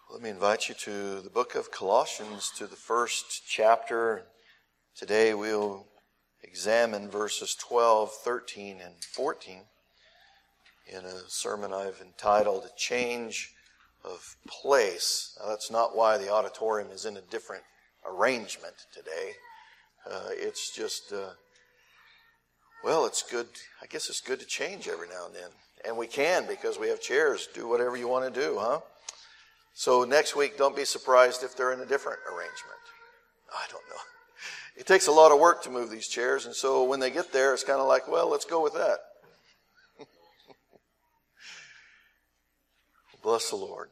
Let me invite you to the book of Colossians, to the first chapter. Today we'll examine verses 12, 13, and 14 in a sermon I've entitled A Change of Place. Now, that's not why the auditorium is in a different arrangement today. It's just, it's good. I guess it's good to change every now and then. And we can, because we have chairs. Do whatever you want to do, huh? So next week, don't be surprised if they're in a different arrangement. I don't know. It takes a lot of work to move these chairs, and so when they get there, it's kind of like, well, let's go with that. Bless the Lord.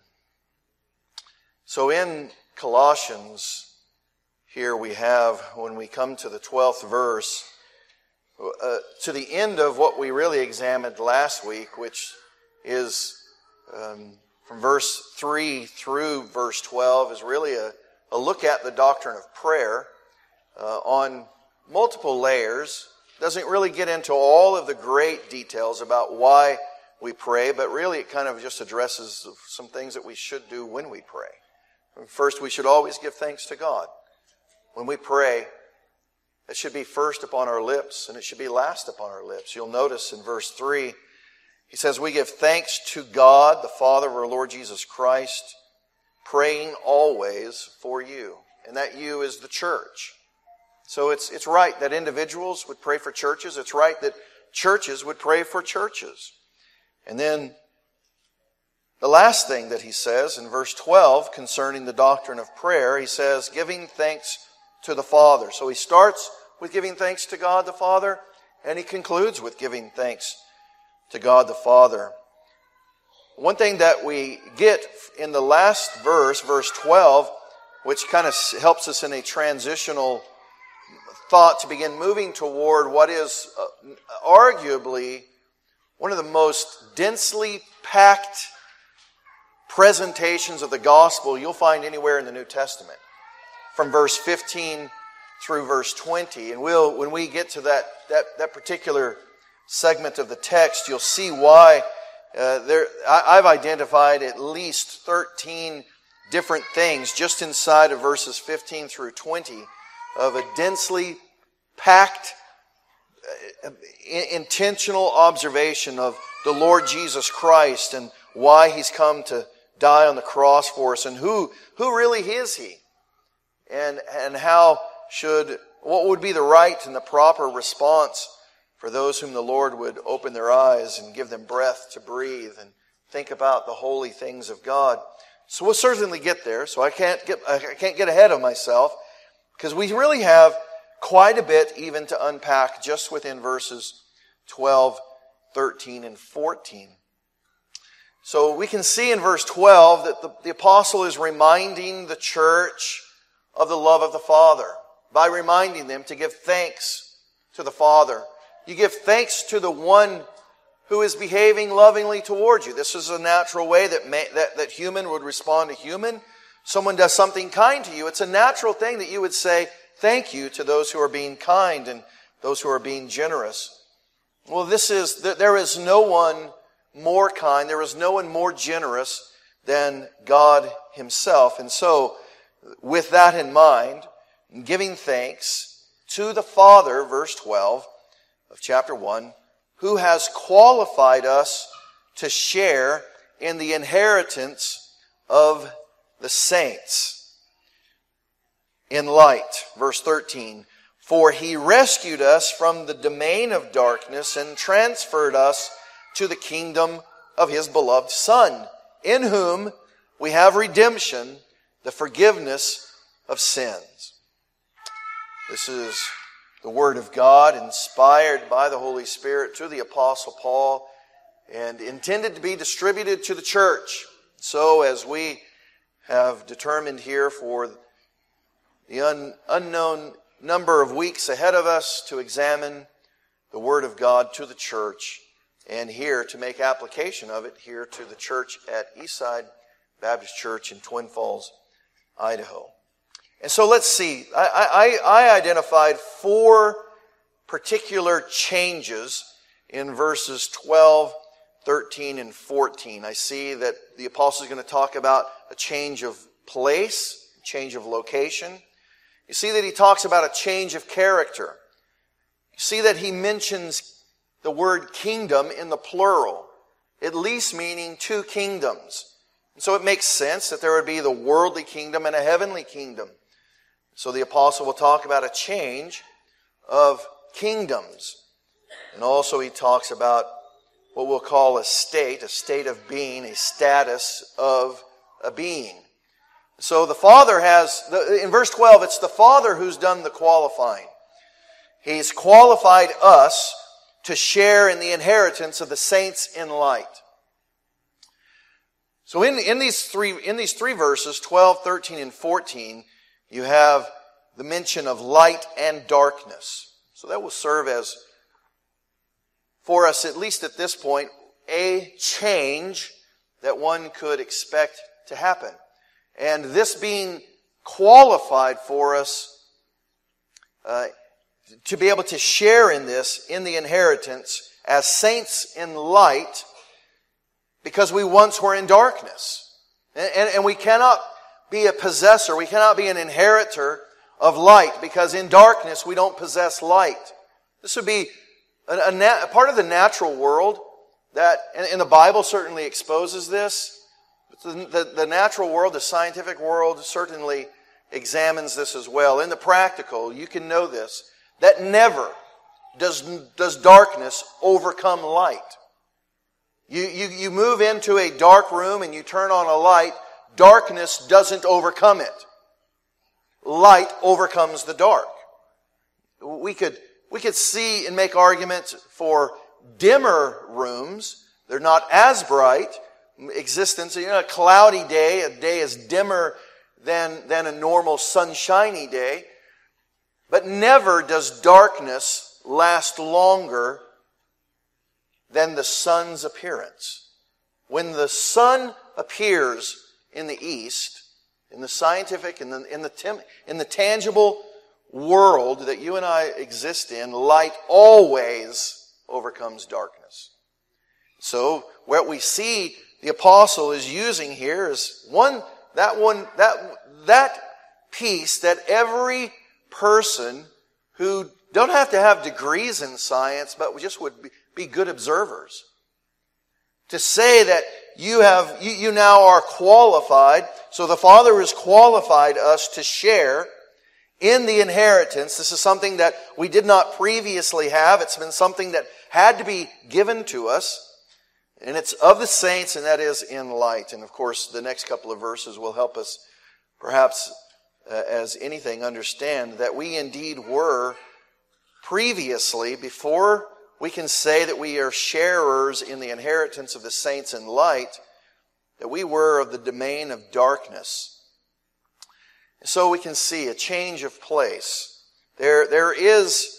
So in Colossians, here we have, when we come to the 12th verse, to the end of what we really examined last week, which is from verse 3 through verse 12, is really a look at the doctrine of prayer on multiple layers. Doesn't really get into all of the great details about why we pray, but really it kind of just addresses some things that we should do when we pray. First, we should always give thanks to God. When we pray, it should be first upon our lips, and it should be last upon our lips. You'll notice in verse 3, he says, we give thanks to God, the Father of our Lord Jesus Christ, praying always for you. And that you is the church. So it's right that individuals would pray for churches. It's right that churches would pray for churches. And then the last thing that he says in verse 12 concerning the doctrine of prayer, he says, giving thanks to the Father. So he starts with giving thanks to God the Father, and he concludes with giving thanks to God the Father. One thing that we get in the last verse, verse 12, which kind of helps us in a transitional thought to begin moving toward what is arguably one of the most densely packed presentations of the gospel you'll find anywhere in the New Testament, from verse 15 through verse 20. And when we get to that particular segment of the text, you'll see why I've identified at least 13 different things just inside of verses 15 through 20 of a densely packed, intentional observation of the Lord Jesus Christ and why He's come to die on the cross for us, and who really is He, and what would be the right and the proper response for those whom the Lord would open their eyes and give them breath to breathe and think about the holy things of God. So we'll certainly get there. So I can't get ahead of myself, because we really have quite a bit even to unpack just within verses 12, 13, and 14. So we can see in verse 12 that the apostle is reminding the church of the love of the Father by reminding them to give thanks to the Father. You give thanks to the one who is behaving lovingly towards you. This is a natural way that human would respond to human. Someone does something kind to you, it's a natural thing that you would say thank you to those who are being kind and those who are being generous. Well, there is no one more kind, there is no one more generous than God Himself. And so, with that in mind, giving thanks to the Father, verse 12 of chapter 1, who has qualified us to share in the inheritance of the saints in light. Verse 13, for He rescued us from the domain of darkness and transferred us to the kingdom of His beloved Son, in whom we have redemption, the forgiveness of sins. This is the Word of God, inspired by the Holy Spirit to the Apostle Paul and intended to be distributed to the church. So as we have determined here for the unknown number of weeks ahead of us to examine the Word of God to the church, and here to make application of it here to the church at Eastside Baptist Church in Twin Falls, Idaho. And so let's see. I identified 4 particular changes in verses 12, 13 and 14. I see that the apostle is going to talk about a change of place, change of location. You see that he talks about a change of character. You see that he mentions the word kingdom in the plural, at least meaning two kingdoms. And so it makes sense that there would be the worldly kingdom and a heavenly kingdom. So the apostle will talk about a change of kingdoms. And also he talks about what we'll call a state of being, a status of a being. So the Father has, in verse 12, it's the Father who's done the qualifying. He's qualified us to share in the inheritance of the saints in light. So in these three verses, 12, 13, and 14, you have the mention of light and darkness. So that will serve as, for us, at least at this point, a change that one could expect to happen. And this being qualified for us to be able to share in this, in the inheritance, as saints in light, because we once were in darkness. And we cannot be a possessor, we cannot be an inheritor of light, because in darkness we don't possess light. This would be a part of the natural world that, and the Bible certainly exposes this. The natural world, the scientific world, certainly examines this as well. In the practical, you can know this, that never does darkness overcome light. You move into a dark room and you turn on a light, darkness doesn't overcome it. Light overcomes the dark. We could see and make arguments for dimmer rooms. They're not as bright. Existence, a cloudy day, a day is dimmer than a normal sunshiny day. But never does darkness last longer than the sun's appearance. When the sun appears in the east, in the scientific, in the tangible world that you and I exist in, light always overcomes darkness. So what we see the apostle is using here is that piece that every person who don't have to have degrees in science, but just would be good observers. To say that you now are qualified, so the Father has qualified us to share in the inheritance. This is something that we did not previously have. It's been something that had to be given to us. And it's of the saints, and that is in light. And of course, the next couple of verses will help us, perhaps as anything, understand that we indeed were previously, before we can say that we are sharers in the inheritance of the saints in light, that we were of the domain of darkness. So we can see a change of place. There is,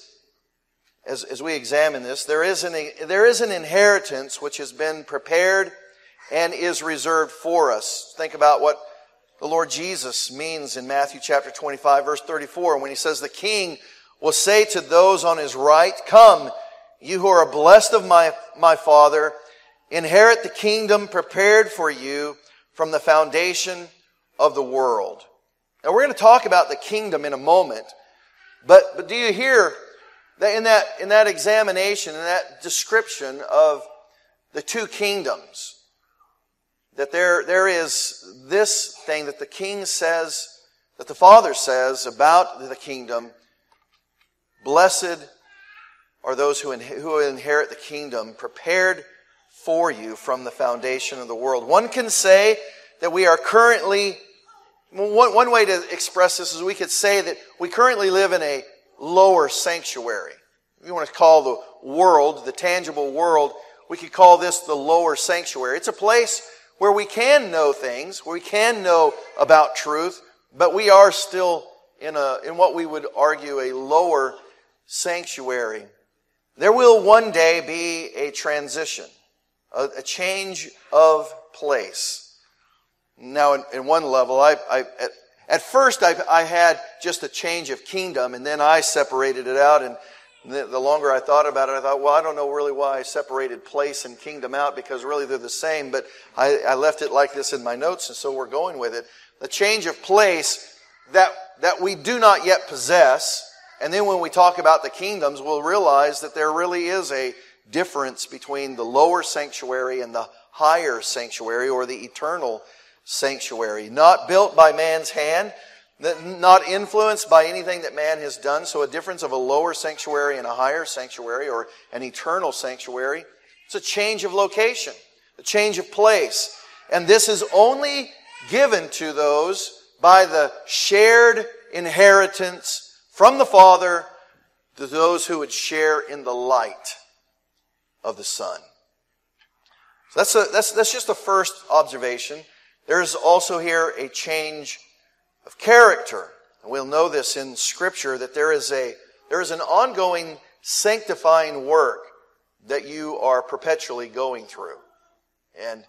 as we examine this, there is an inheritance which has been prepared and is reserved for us. Think about what the Lord Jesus means in Matthew chapter 25, verse 34, when he says, "The king will say to those on his right, 'Come, you who are blessed of my Father, inherit the kingdom prepared for you from the foundation of the world.'" Now we're going to talk about the kingdom in a moment, but do you hear that in that examination, in that description of the two kingdoms, that there is this thing that the king says, that the Father says about the kingdom: "Blessed are those who inherit the kingdom prepared for you from the foundation of the world." One can say that we are currently, one way to express this is we could say that we currently live in a lower sanctuary. If you want to call the world, the tangible world, we could call this the lower sanctuary. It's a place where we can know things, where we can know about truth, but we are still in what we would argue a lower sanctuary. There will one day be a transition, a change of place. Now, in one level, at first I had just a change of kingdom, and then I separated it out and The longer I thought about it, I thought, well, I don't know really why I separated place and kingdom out, because really they're the same, but I left it like this in my notes, and so we're going with it. The change of place that we do not yet possess, and then when we talk about the kingdoms, we'll realize that there really is a difference between the lower sanctuary and the higher sanctuary, or the eternal sanctuary. Not built by man's hand, not influenced by anything that man has done. So a difference of a lower sanctuary and a higher sanctuary, or an eternal sanctuary. It's a change of location, a change of place. And this is only given to those by the shared inheritance from the Father to those who would share in the light of the Son. So that's just the first observation. There's also here a change of character. And we'll know this in Scripture, that there is an ongoing sanctifying work that you are perpetually going through. And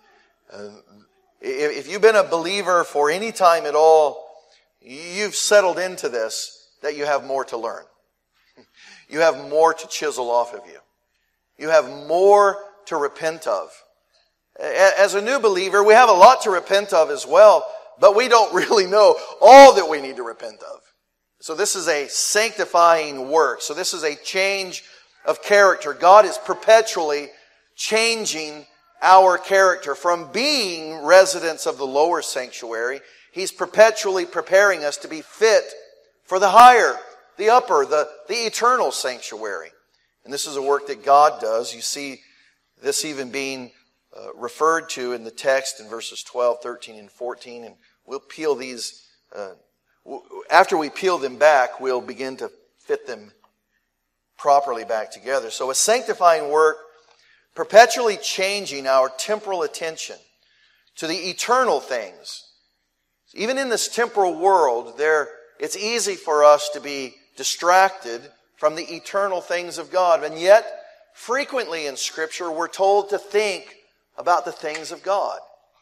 if you've been a believer for any time at all, you've settled into this, that you have more to learn. You have more to chisel off of you. You have more to repent of. As a new believer, we have a lot to repent of as well, but we don't really know all that we need to repent of. So this is a sanctifying work. So this is a change of character. God is perpetually changing our character from being residents of the lower sanctuary. He's perpetually preparing us to be fit for the higher, the upper, the eternal sanctuary. And this is a work that God does. You see this even being referred to in the text in verses 12, 13, and 14. And we'll peel these. After we peel them back, we'll begin to fit them properly back together. So a sanctifying work, perpetually changing our temporal attention to the eternal things. Even in this temporal world, it's easy for us to be distracted from the eternal things of God. And yet, frequently in Scripture, we're told to think about the things of God.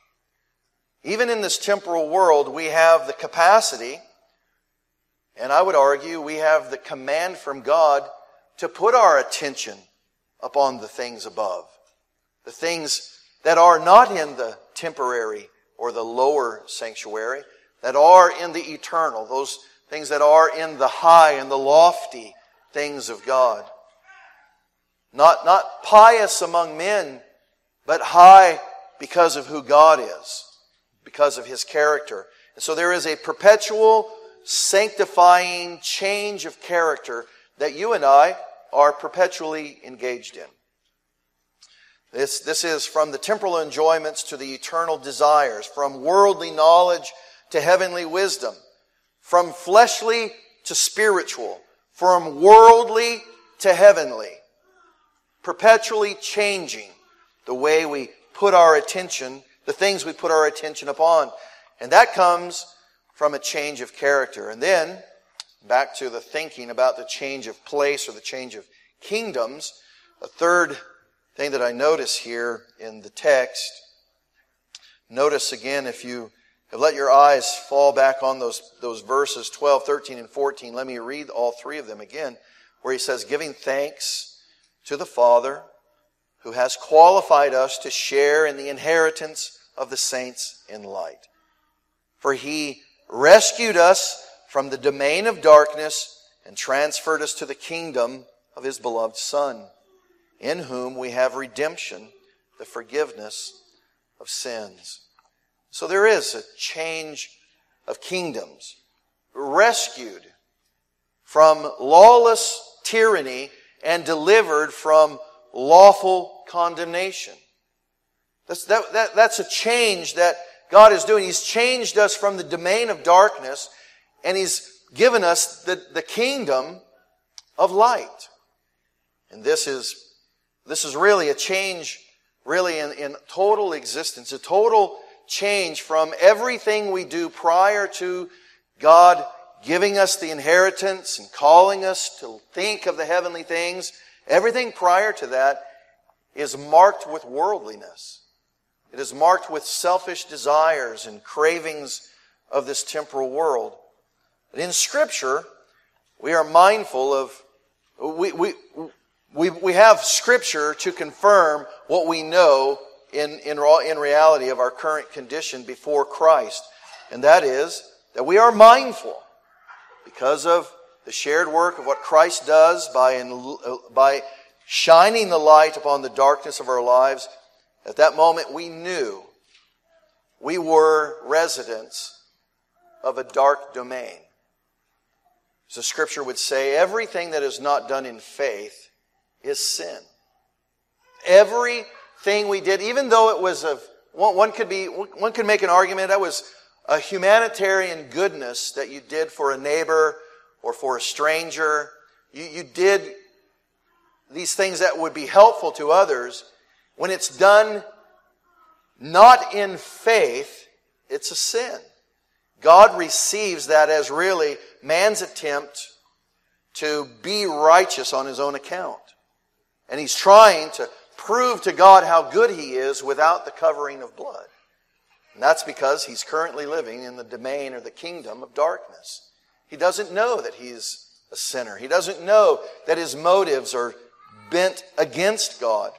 Even in this temporal world, we have the capacity, and I would argue we have the command from God to put our attention upon the things above. The things that are not in the temporary or the lower sanctuary, that are in the eternal, those things that are in the high and the lofty things of God. Not pious among men, but high because of who God is, because of His character. And so there is a perpetual sanctifying change of character that you and I are perpetually engaged in. This is from the temporal enjoyments to the eternal desires, from worldly knowledge to heavenly wisdom, from fleshly to spiritual, from worldly to heavenly, perpetually changing the way we put our attention, the things we put our attention upon. And that comes from a change of character. And then, back to the thinking about the change of place or the change of kingdoms, a third thing that I notice here in the text, notice again, if you have let your eyes fall back on those verses 12, 13, and 14, let me read all three of them again, where he says, giving thanks to the Father who has qualified us to share in the inheritance of the saints in light. For He rescued us from the domain of darkness and transferred us to the kingdom of His beloved Son, in whom we have redemption, the forgiveness of sins. So there is a change of kingdoms, rescued from lawless tyranny and delivered from lawful condemnation. That's a change that God is doing. He's changed us from the domain of darkness, and He's given us the kingdom of light. And this is really a change, really in total existence, a total change from everything we do prior to God giving us the inheritance and calling us to think of the heavenly things. Everything prior to that is marked with worldliness. It is marked with selfish desires and cravings of this temporal world. But in Scripture, we are mindful of We have Scripture to confirm what we know in reality of our current condition before Christ. And that is that we are mindful because of the shared work of what Christ does by shining the light upon the darkness of our lives. At that moment we knew we were residents of a dark domain. As the Scripture would say, everything that is not done in faith is sin. Everything we did, even though it was one could make an argument that was a humanitarian goodness that you did for a neighbor or for a stranger. You did these things that would be helpful to others. When it's done not in faith, it's a sin. God receives that as really man's attempt to be righteous on his own account. And he's trying to prove to God how good he is without the covering of blood. And that's because he's currently living in the domain or the kingdom of darkness. He doesn't know that he's a sinner. He doesn't know that his motives are bent against God.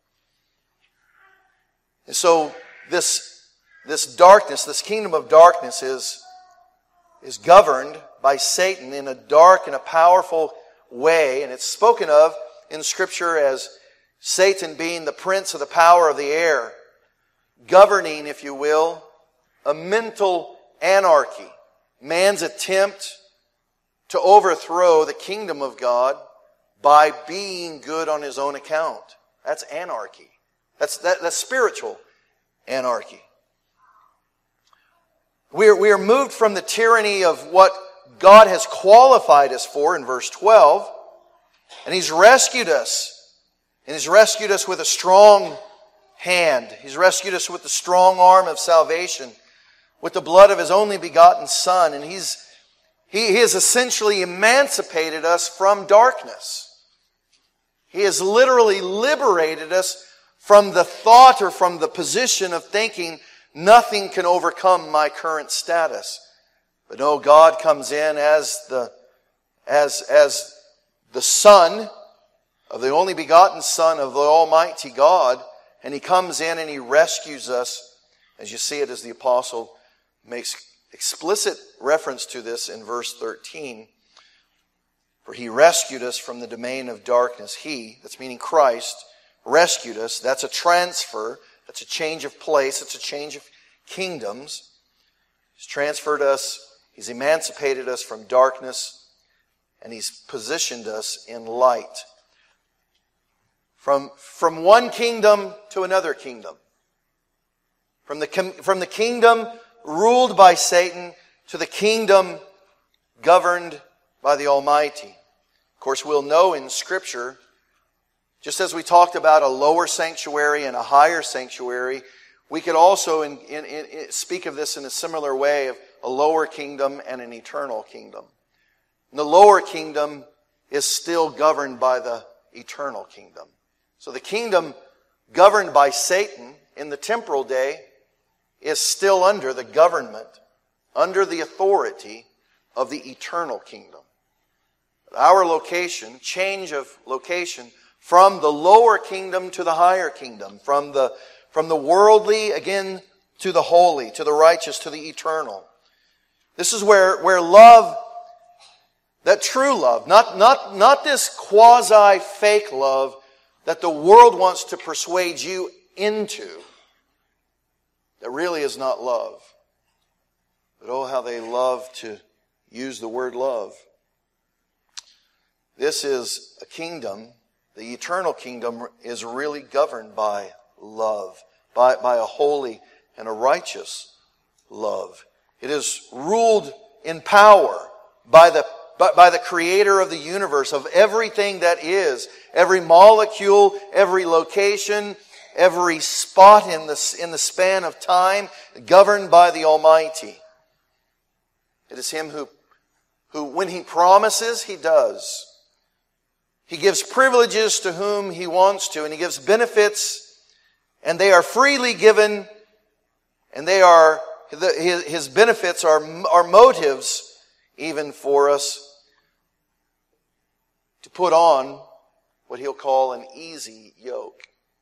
And so this darkness, this kingdom of darkness is governed by Satan in a dark and a powerful way. And it's spoken of in Scripture as Satan being the prince of the power of the air, governing, if you will, a mental anarchy. Man's attempt to overthrow the kingdom of God by being good on his own account. That's anarchy. That's spiritual anarchy. We are moved from the tyranny of what God has qualified us for in verse 12, and He's rescued us. And He's rescued us with a strong hand. He's rescued us with the strong arm of salvation, with the blood of His only begotten Son. And He has essentially emancipated us from darkness. He has literally liberated us from the thought or from the position of thinking nothing can overcome my current status. But no, God comes in as the Son of the only begotten Son of the Almighty God, and He comes in and He rescues us. As you see it, as the apostle makes explicit reference to this in verse 13. For He rescued us from the domain of darkness. He, that's meaning Christ, rescued us. That's a transfer. That's a change of place. It's a change of kingdoms. He's transferred us. He's emancipated us from darkness. And He's positioned us in light. From one kingdom to another kingdom. From the kingdom ruled by Satan to the kingdom governed by the Almighty. Of course, we'll know in Scripture, just as we talked about a lower sanctuary and a higher sanctuary, we could also speak of this in a similar way of a lower kingdom and an eternal kingdom. And the lower kingdom is still governed by the eternal kingdom. So the kingdom governed by Satan in the temporal day is still under the government, under the authority of the eternal kingdom. Our location, change of location from the lower kingdom to the higher kingdom, from the worldly again to the holy, to the righteous, to the eternal. This is where love, that true love, not this quasi-fake love that the world wants to persuade you into, that really is not love. But oh, how they love to use the word love. This is a kingdom, the eternal kingdom is really governed by love, by a holy and a righteous love. It is ruled in power by the Creator of the universe, of everything that is, every molecule, every location, every spot in the span of time, governed by the Almighty. It is Him who when He promises, He does. He gives privileges to whom He wants to, and He gives benefits, and they are freely given, and His benefits are motives even for us to put on what he'll call an easy yoke.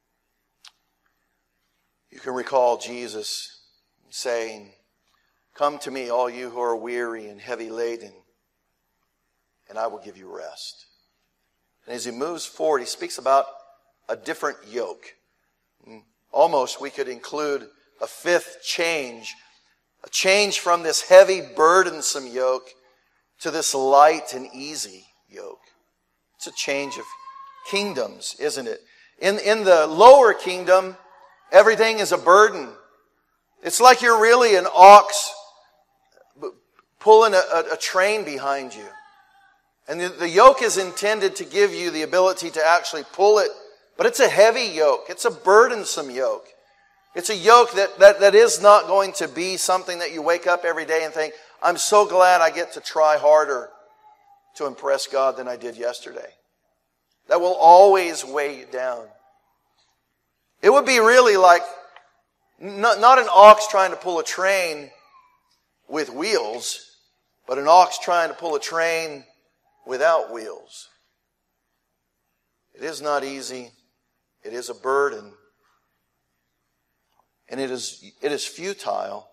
You can recall Jesus saying, "Come to me, all you who are weary and heavy laden, and I will give you rest." And as he moves forward, he speaks about a different yoke. Almost we could include a fifth change, a change from this heavy, burdensome yoke to this light and easy yoke. It's a change of kingdoms, isn't it? In the lower kingdom, everything is a burden. It's like you're really an ox pulling a train behind you. And the yoke is intended to give you the ability to actually pull it. But it's a heavy yoke. It's a burdensome yoke. It's a yoke that is not going to be something that you wake up every day and think, "I'm so glad I get to try harder to impress God than I did yesterday." That will always weigh you down. It would be really like not an ox trying to pull a train with wheels, but an ox trying to pull a train without wheels. It is not easy. It is a burden. And it is futile.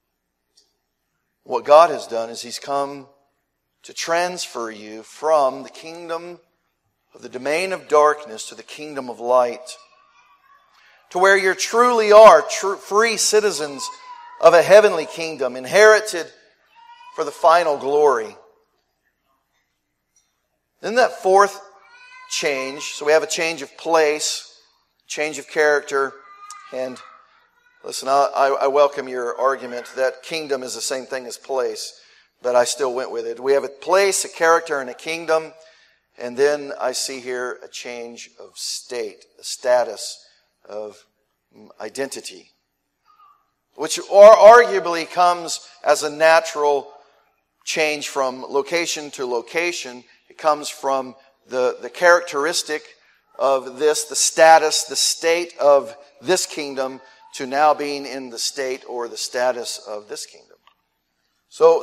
What God has done is He's come to transfer you from the kingdom of the domain of darkness to the kingdom of light, to where you truly are free citizens of a heavenly kingdom, inherited for the final glory. Then that fourth change, so we have a change of place, change of character, and listen, I welcome your argument that kingdom is the same thing as place, but I still went with it. We have a place, a character, and a kingdom, and then I see here a change of state, a status of identity, which arguably comes as a natural change from location to location. It comes from the characteristic of this, the status, the state of this kingdom, to now being in the state or the status of this kingdom. So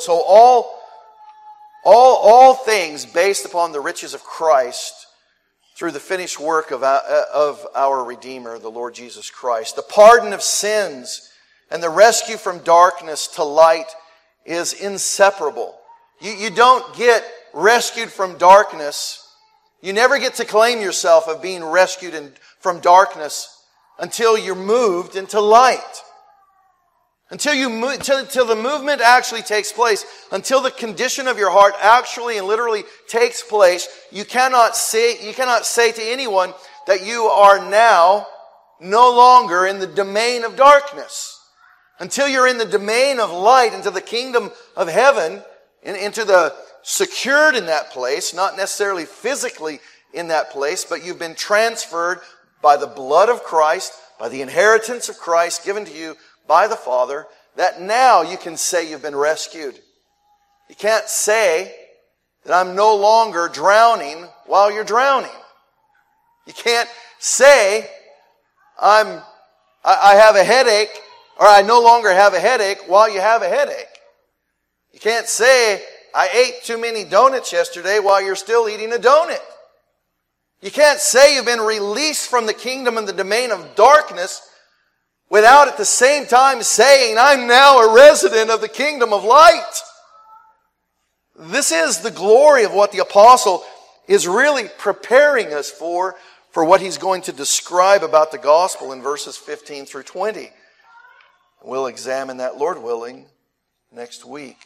all things based upon the riches of Christ through the finished work of our Redeemer, the Lord Jesus Christ. The pardon of sins and the rescue from darkness to light is inseparable. You don't get rescued from darkness. You never get to claim yourself of being rescued from darkness until you're moved into light. Until the movement actually takes place, until the condition of your heart actually and literally takes place, you cannot say to anyone that you are now no longer in the domain of darkness. Until you're in the domain of light, into the kingdom of heaven, into the secured in that place, not necessarily physically in that place, but you've been transferred by the blood of Christ, by the inheritance of Christ given to you by the Father, that now you can say you've been rescued. You can't say that I'm no longer drowning while you're drowning. You can't say I have a headache, or I no longer have a headache while you have a headache. You can't say I ate too many donuts yesterday while you're still eating a donut. You can't say you've been released from the kingdom and the domain of darkness without at the same time saying, I'm now a resident of the kingdom of light. This is the glory of what the apostle is really preparing us for what he's going to describe about the gospel in verses 15 through 20. We'll examine that, Lord willing, next week.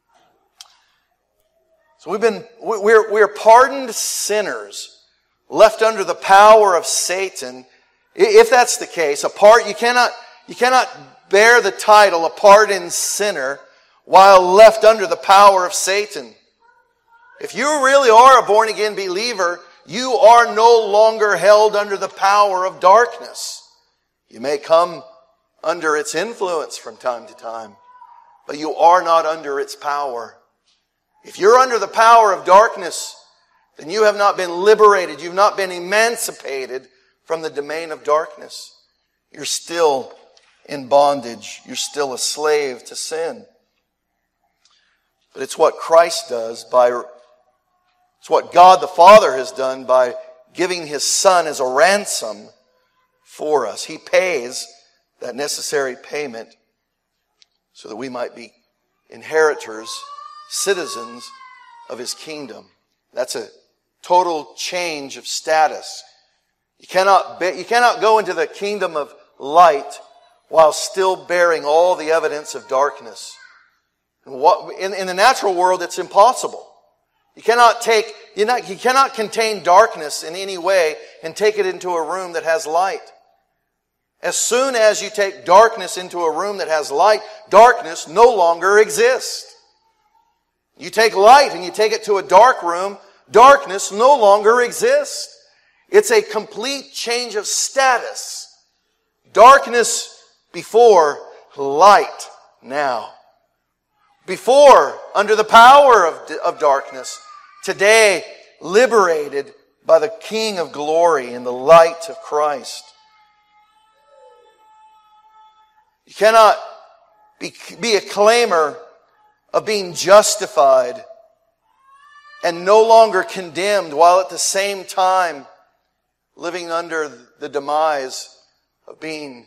So we're pardoned sinners, left under the power of Satan. If that's the case, you cannot bear the title a pardoned sinner while left under the power of Satan. If you really are a born-again believer, you are no longer held under the power of darkness. You may come under its influence from time to time, but you are not under its power. If you're under the power of darkness, then you have not been liberated. You've not been emancipated from the domain of darkness. You're still in bondage. You're still a slave to sin. But it's what Christ does by It's what God the Father has done by giving His Son as a ransom for us. He pays that necessary payment so that we might be inheritors, citizens of His kingdom. That's a total change of status. You cannot go into the kingdom of light while still bearing all the evidence of darkness. In the natural world, it's impossible. You cannot contain darkness in any way and take it into a room that has light. As soon as you take darkness into a room that has light, darkness no longer exists. You take light and you take it to a dark room, darkness no longer exists. It's a complete change of status. Darkness before, light now. Before, under the power of darkness. Today, liberated by the King of glory in the light of Christ. You cannot be a claimer of being justified and no longer condemned while at the same time living under the demise of being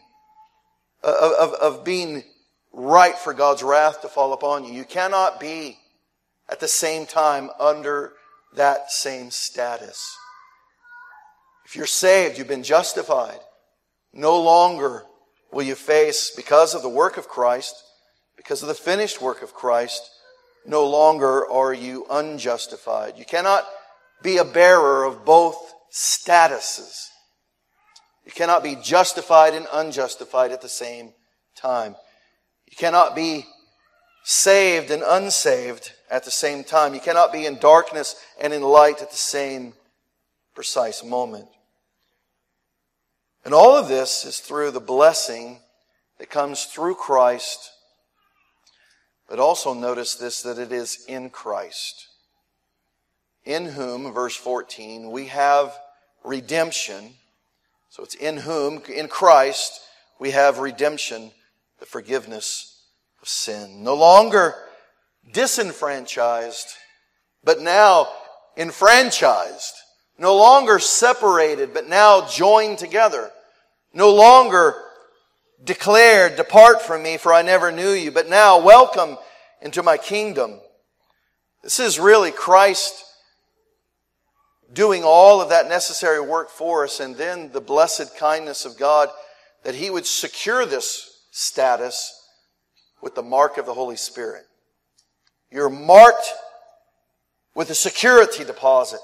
right for God's wrath to fall upon you. You cannot be at the same time under that same status. If you're saved, you've been justified. No longer will you face, because of the work of Christ, because of the finished work of Christ, no longer are you unjustified. You cannot be a bearer of both statuses. You cannot be justified and unjustified at the same time. You cannot be saved and unsaved at the same time. You cannot be in darkness and in light at the same precise moment. And all of this is through the blessing that comes through Christ. But also notice this, that it is in Christ. In whom, verse 14, we have redemption. So it's in whom, in Christ, we have redemption, the forgiveness of sin. No longer disenfranchised, but now enfranchised. No longer separated, but now joined together. No longer declared, depart from me, for I never knew you, but now welcome into my kingdom. This is really Christ doing all of that necessary work for us, and then the blessed kindness of God that He would secure this status with the mark of the Holy Spirit. You're marked with a security deposit.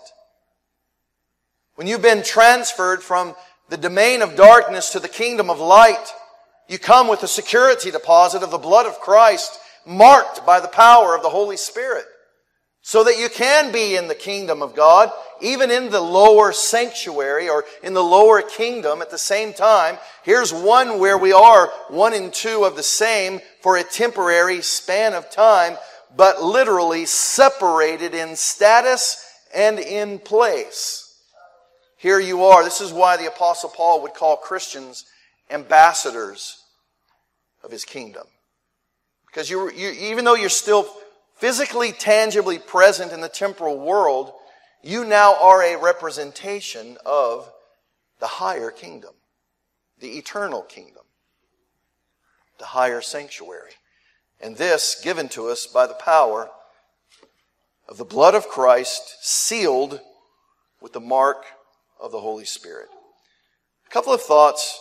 When you've been transferred from the domain of darkness to the kingdom of light, you come with a security deposit of the blood of Christ, marked by the power of the Holy Spirit, so that you can be in the kingdom of God, even in the lower sanctuary or in the lower kingdom at the same time. Here's one where we are one and two of the same for a temporary span of time, but literally separated in status and in place. Here you are. This is why the Apostle Paul would call Christians ambassadors of his kingdom. Because you even though you're still physically, tangibly present in the temporal world, you now are a representation of the higher kingdom, the eternal kingdom, the higher sanctuary. And this given to us by the power of the blood of Christ, sealed with the mark of the Holy Spirit. A couple of thoughts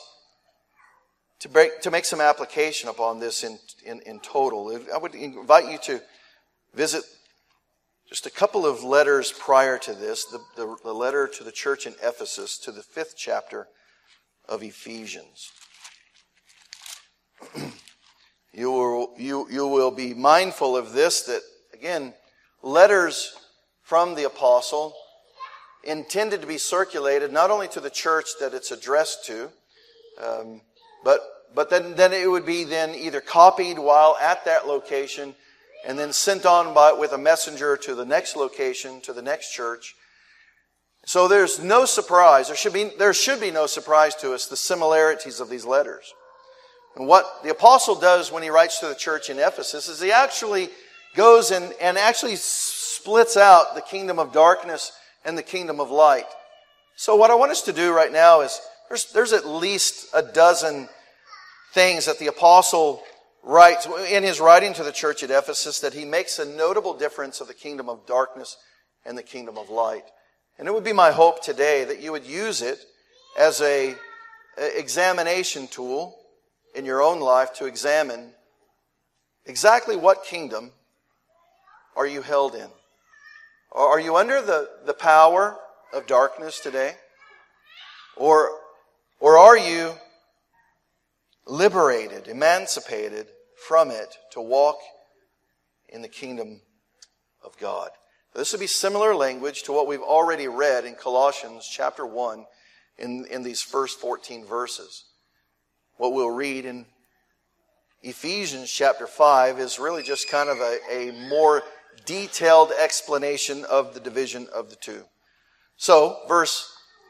to make some application upon this in total. I would invite you to visit just a couple of letters prior to this, the letter to the church in Ephesus, to the 5th chapter of Ephesians. You will be mindful of this, that, again, letters from the apostle intended to be circulated not only to the church that it's addressed to, but then it would be then either copied while at that location and then sent on with a messenger to the next location, to the next church. So there's no surprise. There should be no surprise to us, the similarities of these letters. And what the apostle does when he writes to the church in Ephesus is he actually goes and actually splits out the kingdom of darkness and the kingdom of light. So what I want us to do right now is, there's at least a dozen things that the apostle writes in his writing to the church at Ephesus, that he makes a notable difference of the kingdom of darkness and the kingdom of light. And it would be my hope today that you would use it as a examination tool in your own life to examine exactly what kingdom are you held in. Are you under the power of darkness today? Or are you liberated, emancipated from it to walk in the kingdom of God? This would be similar language to what we've already read in Colossians chapter 1 in these first 14 verses. What we'll read in Ephesians chapter 5 is really just kind of a more detailed explanation of the division of the two. So, verse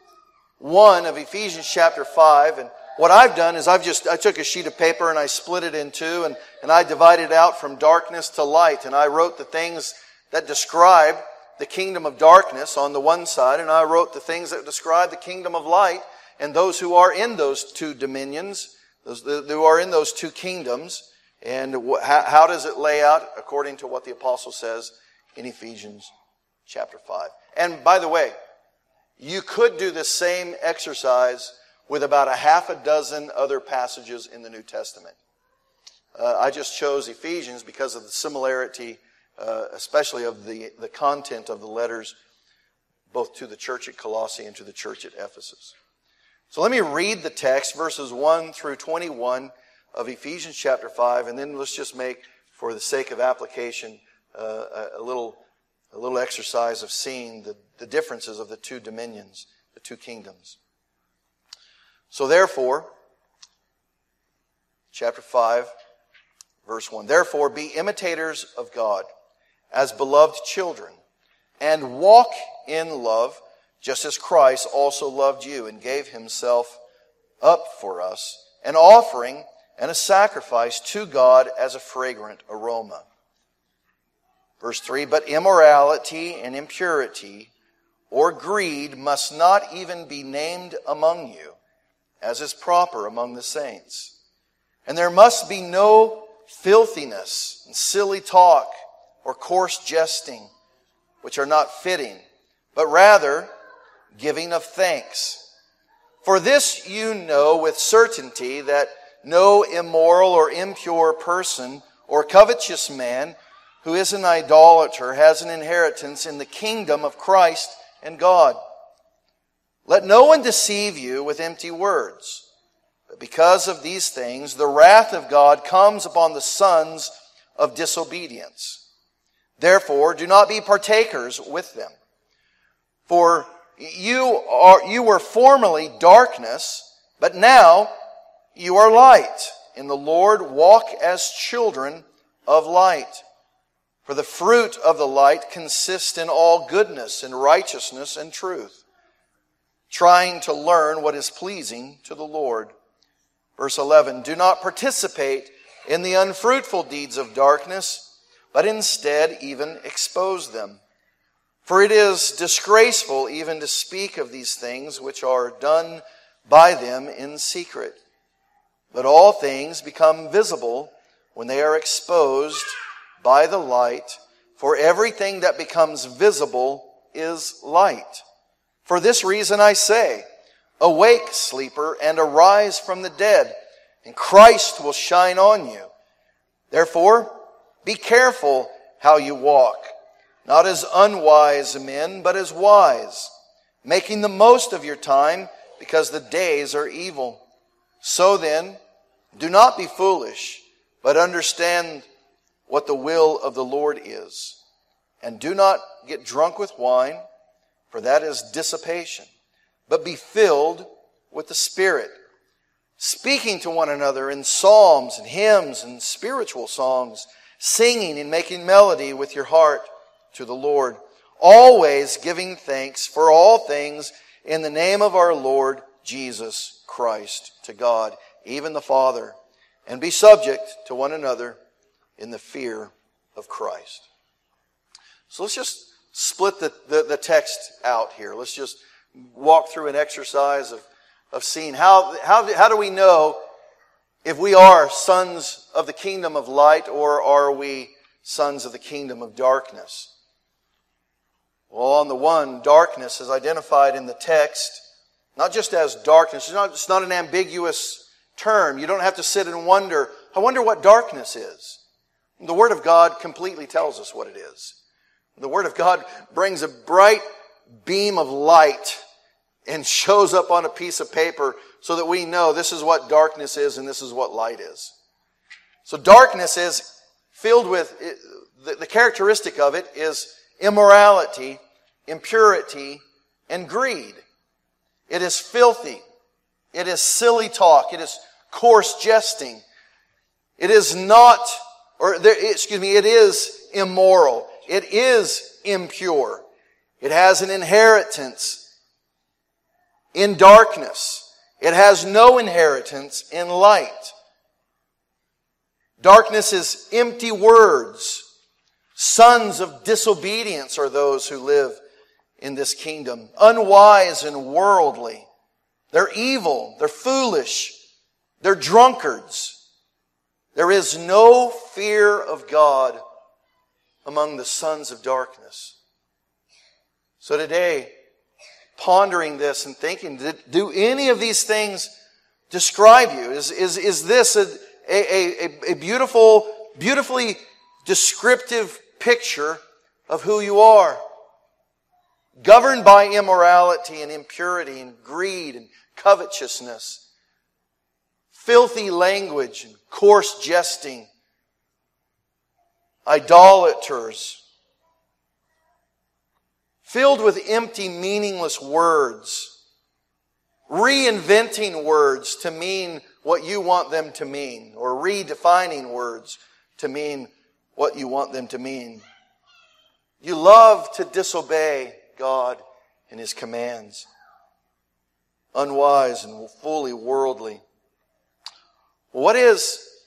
1 of Ephesians chapter 5, and what I've done is I took a sheet of paper and I split it in two, and I divided it out from darkness to light, and I wrote the things that describe the kingdom of darkness on the one side, and I wrote the things that describe the kingdom of light and those who are in those two dominions, those who are in those two kingdoms, and how does it lay out according to what the apostle says in Ephesians chapter 5. And by the way, you could do this same exercise with about a half a dozen other passages in the New Testament. I just chose Ephesians because of the similarity, especially of the content of the letters, both to the church at Colossae and to the church at Ephesus. So let me read the text, verses 1 through 21 of Ephesians chapter 5, and then let's just make, for the sake of application, a little exercise of seeing the differences of the two dominions, the two kingdoms. So therefore, chapter 5, verse 1, therefore be imitators of God as beloved children, and walk in love, just as Christ also loved you and gave himself up for us, an offering and a sacrifice to God as a fragrant aroma. Verse 3, but immorality and impurity or greed must not even be named among you, as is proper among the saints. And there must be no filthiness and silly talk or coarse jesting, which are not fitting, but rather giving of thanks. For this you know with certainty, that no immoral or impure person or covetous man who is an idolater has an inheritance in the kingdom of Christ and God. Let no one deceive you with empty words. But because of these things, the wrath of God comes upon the sons of disobedience. Therefore, do not be partakers with them. For you were formerly darkness, but now you are light. In the Lord, walk as children of light. For the fruit of the light consists in all goodness and righteousness and truth, trying to learn what is pleasing to the Lord. Verse 11, do not participate in the unfruitful deeds of darkness, but instead even expose them. For it is disgraceful even to speak of these things which are done by them in secret. But all things become visible when they are exposed by the light, for everything that becomes visible is light. For this reason I say, awake, sleeper, and arise from the dead, and Christ will shine on you. Therefore, be careful how you walk, not as unwise men, but as wise, making the most of your time, because the days are evil. So then, do not be foolish, but understand what the will of the Lord is. And do not get drunk with wine, for that is dissipation, but be filled with the Spirit, speaking to one another in psalms and hymns and spiritual songs, singing and making melody with your heart to the Lord, always giving thanks for all things in the name of our Lord Jesus Christ to God, even the Father, and be subject to one another in the fear of Christ. So let's just split the text out here. Let's just walk through an exercise of seeing how do we know if we are sons of the kingdom of light or are we sons of the kingdom of darkness. Well, on the one, darkness is identified in the text not just as darkness. It's not an ambiguous term. You don't have to sit and wonder, I wonder what darkness is. The Word of God completely tells us what it is. The Word of God brings a bright beam of light and shows up on a piece of paper so that we know this is what darkness is and this is what light is. So darkness is filled with, the characteristic of it is immorality, impurity, and greed. It is filthy. It is silly talk. It is coarse jesting. It is it is immoral. It is impure. It has an inheritance in darkness. It has no inheritance in light. Darkness is empty words. Sons of disobedience are those who live in this kingdom. Unwise and worldly. They're evil. They're foolish. They're drunkards. There is no fear of God among the sons of darkness. So today, pondering this and thinking, do any of these things describe you? Is this a beautifully descriptive picture of who you are? Governed by immorality and impurity and greed and covetousness, filthy language and coarse jesting, idolaters, filled with empty, meaningless words, reinventing words to mean what you want them to mean, or redefining words to mean what you want them to mean. You love to disobey God and His commands. Unwise and fully worldly. What are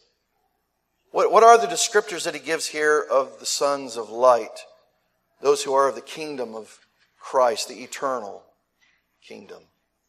the descriptors that he gives here of the sons of light? Those who are of the kingdom of Christ, the eternal kingdom.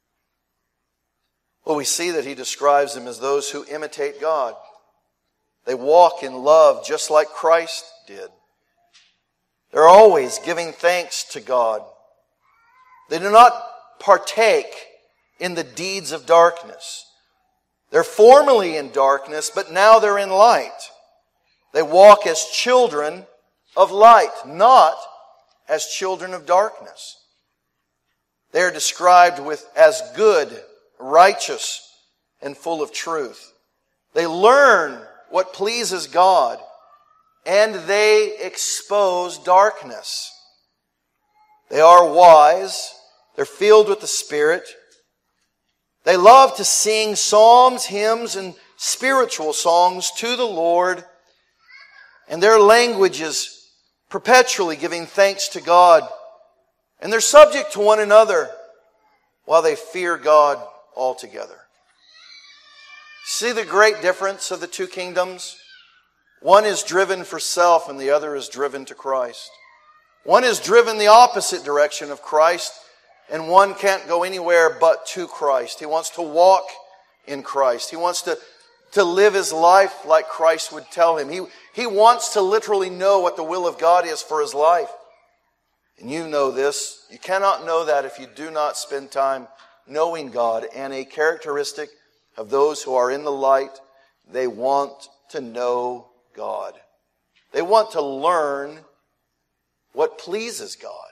Well, we see that he describes them as those who imitate God. They walk in love just like Christ did. They're always giving thanks to God. They do not partake in the deeds of darkness. They're formerly in darkness, but now they're in light. They walk as children of light, not as children of darkness. They are described as good, righteous, and full of truth. They learn what pleases God, and they expose darkness. They are wise. They're filled with the Spirit. They love to sing psalms, hymns, and spiritual songs to the Lord. And their language is perpetually giving thanks to God. And they're subject to one another while they fear God altogether. See the great difference of the two kingdoms? One is driven for self and the other is driven to Christ. One is driven the opposite direction of Christ, and one can't go anywhere but to Christ. He wants to walk in Christ. He wants to live his life like Christ would tell him. He wants to literally know what the will of God is for his life. And you know this. You cannot know that if you do not spend time knowing God. And a characteristic of those who are in the light, they want to know God. They want to learn what pleases God.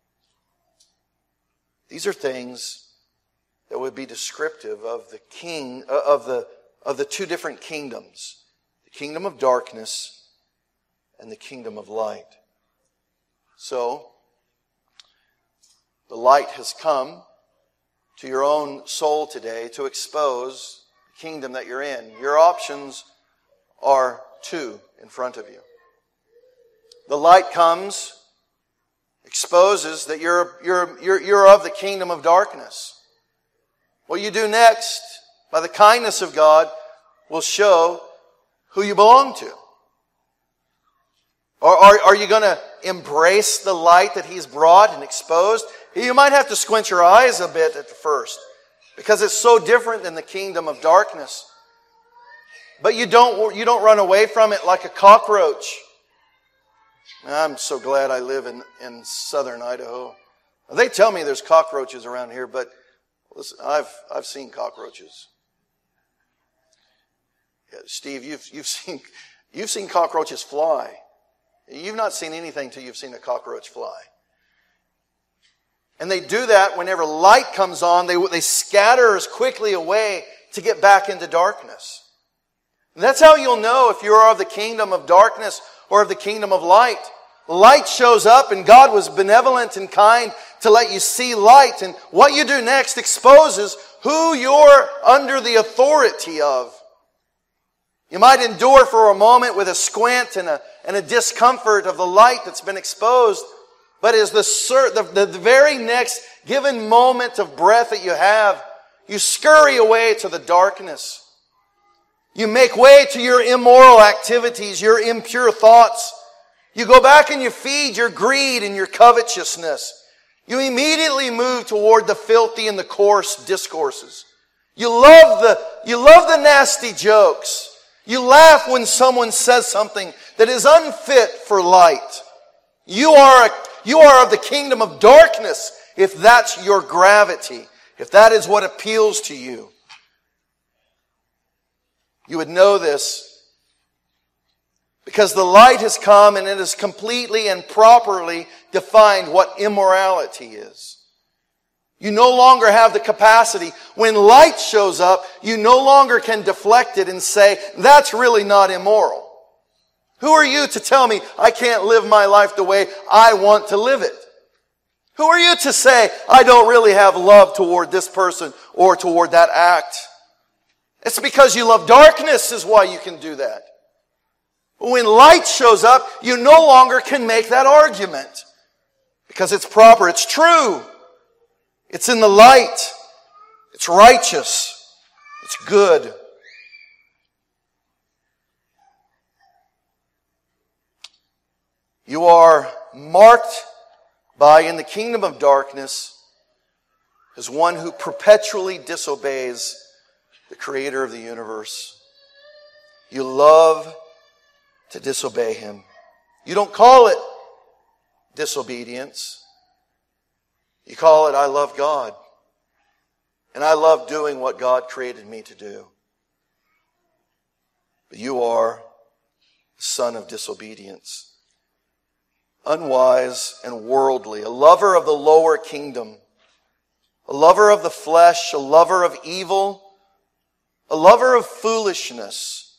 These are things that would be descriptive of the king of the two different kingdoms, the kingdom of darkness and the kingdom of light. So, the light has come to your own soul today to expose the kingdom that you're in. Your options are two in front of you. The light comes, exposes that you're of the kingdom of darkness. What you do next, by the kindness of God, will show who you belong to. Or are you going to embrace the light that He's brought and exposed? You might have to squint your eyes a bit at the first, because it's so different than the kingdom of darkness. But you don't run away from it like a cockroach. I'm so glad I live in southern Idaho. They tell me there's cockroaches around here, but listen, I've seen cockroaches. Yeah, Steve, you've seen cockroaches fly. You've not seen anything till you've seen a cockroach fly. And they do that whenever light comes on. They scatter as quickly away to get back into darkness. And that's how you'll know if you are of the kingdom of darkness or of the kingdom of light. Light shows up, and God was benevolent and kind to let you see light. And what you do next exposes who you're under the authority of. You might endure for a moment with a squint and a discomfort of the light that's been exposed. But as the very next given moment of breath that you have, you scurry away to the darkness. You make way to your immoral activities, your impure thoughts. You go back and you feed your greed and your covetousness. You immediately move toward the filthy and the coarse discourses. You love the nasty jokes. You laugh when someone says something that is unfit for light. You are of the kingdom of darkness if that's your gravity, if that is what appeals to you. You would know this because the light has come and it has completely and properly defined what immorality is. You no longer have the capacity. When light shows up, you no longer can deflect it and say, that's really not immoral. Who are you to tell me I can't live my life the way I want to live it? Who are you to say I don't really have love toward this person or toward that act? It's because you love darkness is why you can do that. When light shows up, you no longer can make that argument because it's proper, it's true. It's in the light. It's righteous. It's good. You are marked by, in the kingdom of darkness, as one who perpetually disobeys the Creator of the universe. You love to disobey Him. You don't call it disobedience. You call it, I love God. And I love doing what God created me to do. But you are the son of disobedience. Unwise and worldly. A lover of the lower kingdom. A lover of the flesh. A lover of evil. A lover of foolishness.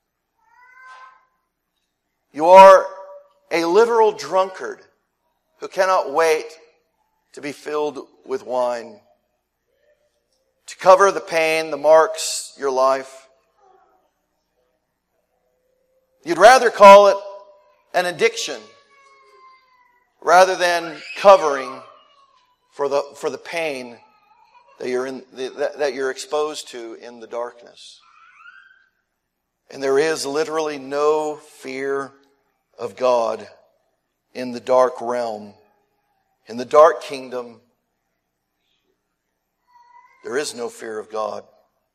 You are a literal drunkard who cannot wait to be filled with wine, to cover the pain, the marks, your life. You'd rather call it an addiction rather than covering for the pain that you're exposed to in the darkness. And there is literally no fear of God in the dark realm. In the dark kingdom, there is no fear of God.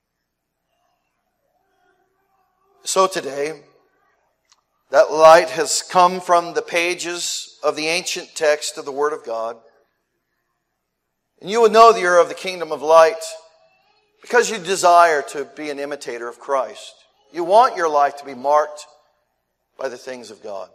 So today, that light has come from the pages of the ancient text of the Word of God. And you will know that you're of the kingdom of light because you desire to be an imitator of Christ. You want your life to be marked by the things of God.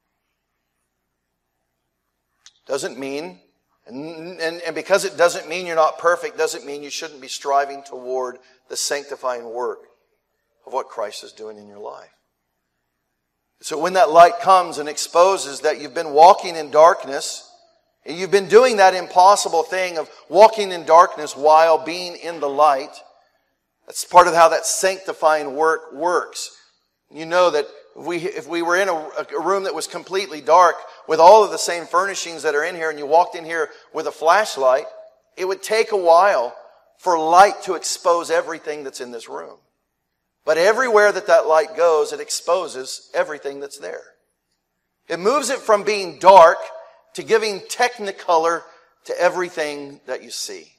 Doesn't mean, and because it doesn't mean you're not perfect, doesn't mean you shouldn't be striving toward the sanctifying work of what Christ is doing in your life. So when that light comes and exposes that you've been walking in darkness, and you've been doing that impossible thing of walking in darkness while being in the light, that's part of how that sanctifying work works. You know that if we were in a room that was completely dark with all of the same furnishings that are in here and you walked in here with a flashlight, it would take a while for light to expose everything that's in this room. But everywhere that light goes, it exposes everything that's there. It moves it from being dark to giving technicolor to everything that you see.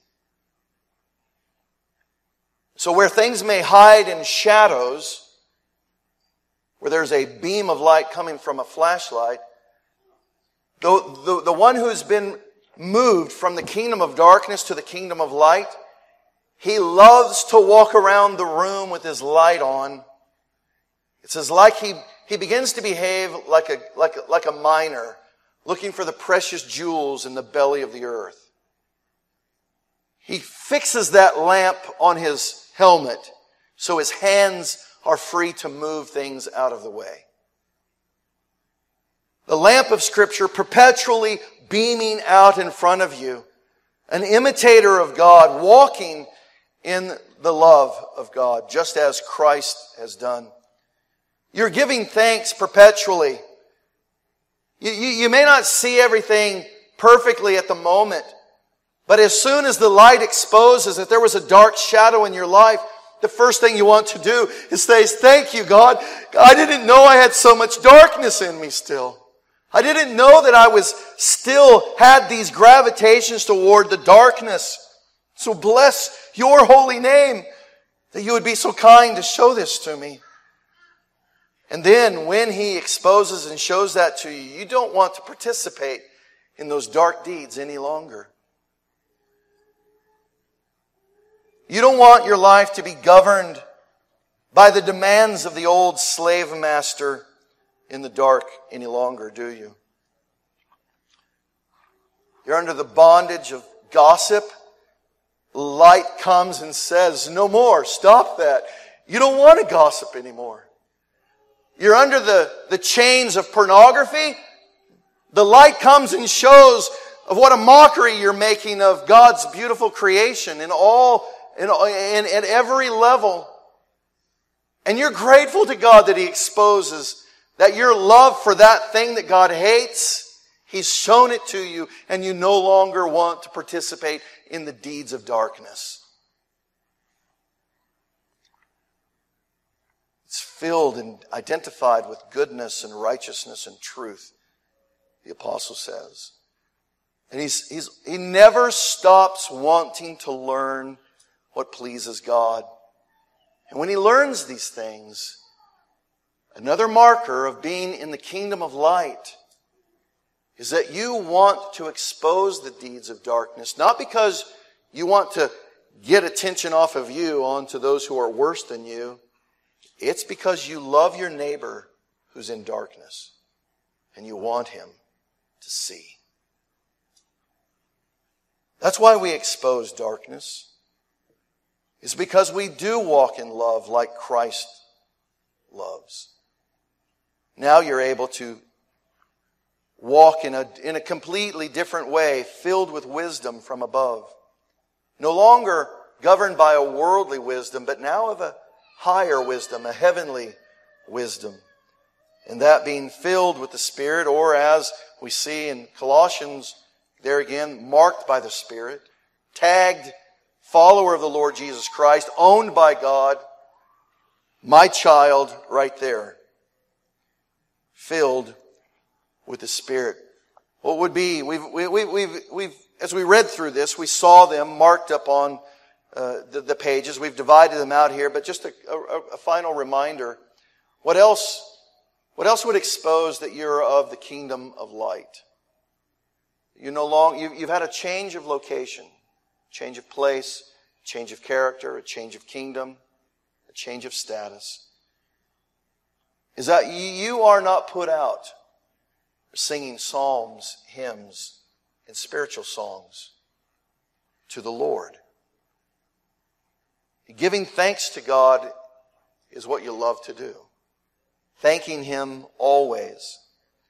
So where things may hide in shadows, where there's a beam of light coming from a flashlight, the one who's been moved from the kingdom of darkness to the kingdom of light, he loves to walk around the room with his light on. It says like he begins to behave like a miner looking for the precious jewels in the belly of the earth. He fixes that lamp on his helmet so his hands are free to move things out of the way. The lamp of Scripture perpetually beaming out in front of you, an imitator of God, walking in the love of God, just as Christ has done. You're giving thanks perpetually. You may not see everything perfectly at the moment, but as soon as the light exposes that there was a dark shadow in your life, the first thing you want to do is say, thank you, God. I didn't know I had so much darkness in me still. I didn't know that I still had these gravitations toward the darkness. So bless your holy name that you would be so kind to show this to me. And then when he exposes and shows that to you, you don't want to participate in those dark deeds any longer. You don't want your life to be governed by the demands of the old slave master in the dark any longer, do you? You're under the bondage of gossip. Light comes and says, no more, stop that. You don't want to gossip anymore. You're under the chains of pornography. The light comes and shows of what a mockery you're making of God's beautiful creation in at every level. And you're grateful to God that He exposes that your love for that thing that God hates, He's shown it to you, and you no longer want to participate in the deeds of darkness. It's filled and identified with goodness and righteousness and truth, the apostle says. And he never stops wanting to learn what pleases God. And when he learns these things, another marker of being in the kingdom of light is that you want to expose the deeds of darkness, not because you want to get attention off of you onto those who are worse than you. It's because you love your neighbor who's in darkness and you want him to see. That's why we expose darkness. It's because we do walk in love like Christ loves. Now you're able to walk in a completely different way, filled with wisdom from above. No longer governed by a worldly wisdom, but now of a higher wisdom, a heavenly wisdom. And that being filled with the Spirit, or as we see in Colossians, there again, marked by the Spirit, tagged follower of the Lord Jesus Christ, owned by God, my child right there, filled with the Spirit. What would be, we've as we read through this, we saw them marked up on the pages. We've divided them out here, but just a final reminder. What else would expose that you're of the kingdom of light? You've had a change of location, change of place, change of character, a change of kingdom, a change of status. Is that you are not put out singing psalms, hymns, and spiritual songs to the Lord. Giving thanks to God is what you love to do. Thanking Him always.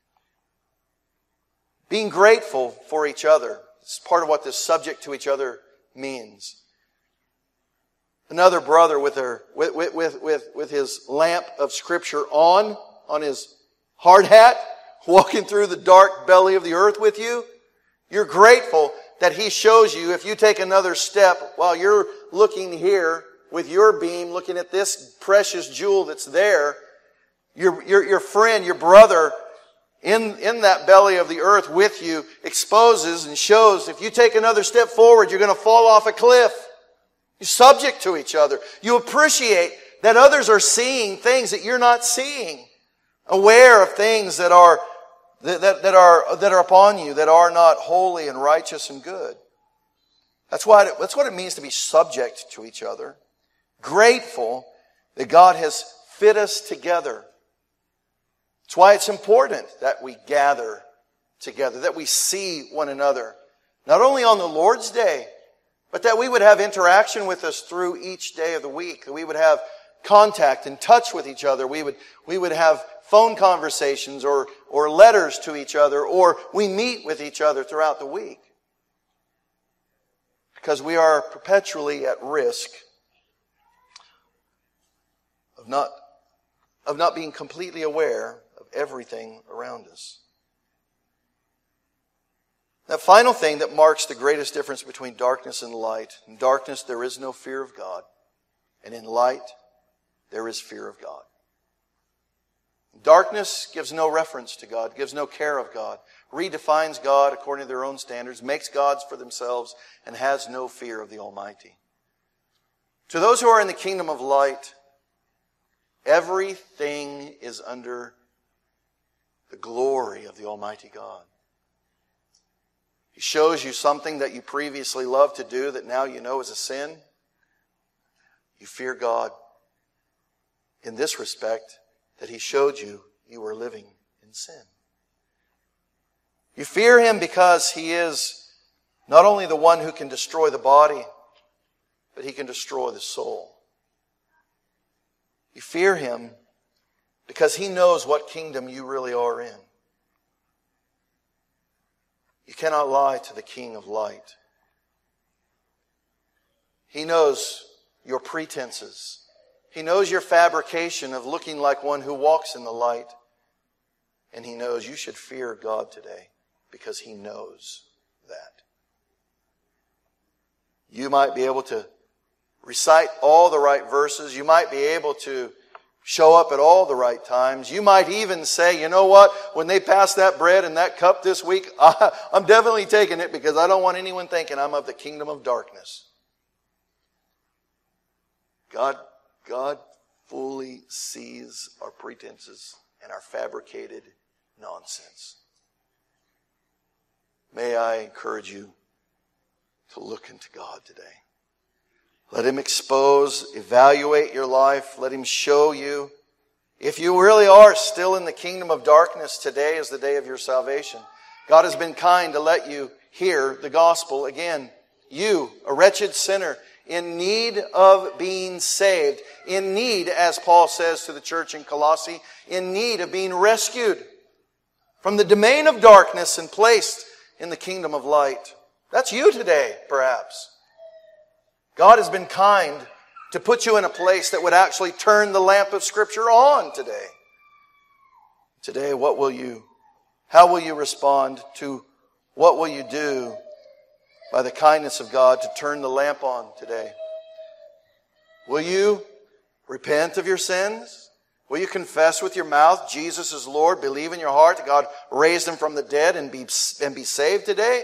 Being grateful for each other. It's part of what this subject to each other means. Another brother with his lamp of Scripture on his hard hat, walking through the dark belly of the earth with you. You're grateful that he shows you, if you take another step while you're looking here with your beam, looking at this precious jewel that's there, your friend, your brother, in that belly of the earth with you exposes and shows if you take another step forward, you're going to fall off a cliff. You're subject to each other. You appreciate that others are seeing things that you're not seeing. Aware of things that are upon you that are not holy and righteous and good. That's what it means to be subject to each other. Grateful that God has fit us together. That's why it's important that we gather together, that we see one another. Not only on the Lord's Day, but that we would have interaction with us through each day of the week. That we would have contact and touch with each other. We would have phone conversations or letters to each other, or we meet with each other throughout the week. Because we are perpetually at risk of not being completely aware of everything around us. That final thing that marks the greatest difference between darkness and light. In darkness there is no fear of God, and in light there is fear of God. Darkness gives no reference to God, gives no care of God, redefines God according to their own standards, makes gods for themselves, and has no fear of the Almighty. To those who are in the kingdom of light, everything is under the glory of the Almighty God. He shows you something that you previously loved to do that now you know is a sin. You fear God in this respect, that He showed you were living in sin. You fear Him because He is not only the one who can destroy the body, but He can destroy the soul. You fear Him because He knows what kingdom you really are in. You cannot lie to the King of light. He knows your pretenses. He knows your fabrication of looking like one who walks in the light. And He knows you should fear God today because He knows that. You might be able to recite all the right verses. You might be able to show up at all the right times. You might even say, you know what, when they pass that bread and that cup this week, I'm definitely taking it because I don't want anyone thinking I'm of the kingdom of darkness. God fully sees our pretenses and our fabricated nonsense. May I encourage you to look into God today. Let Him expose, evaluate your life. Let Him show you. If you really are still in the kingdom of darkness, today is the day of your salvation. God has been kind to let you hear the gospel again. You, a wretched sinner, in need of being saved. In need, as Paul says to the church in Colossae, in need of being rescued from the domain of darkness and placed in the kingdom of light. That's you today, perhaps. God has been kind to put you in a place that would actually turn the lamp of Scripture on today. Today, how will you respond to what will you do by the kindness of God to turn the lamp on today? Will you repent of your sins? Will you confess with your mouth Jesus is Lord, believe in your heart that God raised Him from the dead and be saved today?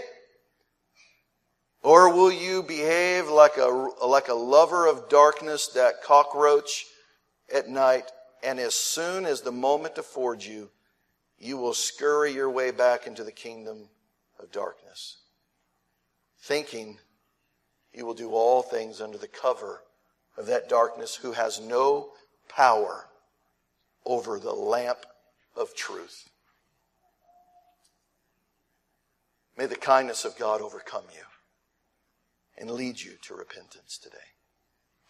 Or will you behave like a lover of darkness, that cockroach at night, and as soon as the moment affords you, you will scurry your way back into the kingdom of darkness, thinking you will do all things under the cover of that darkness who has no power over the lamp of truth. May the kindness of God overcome you and lead you to repentance today.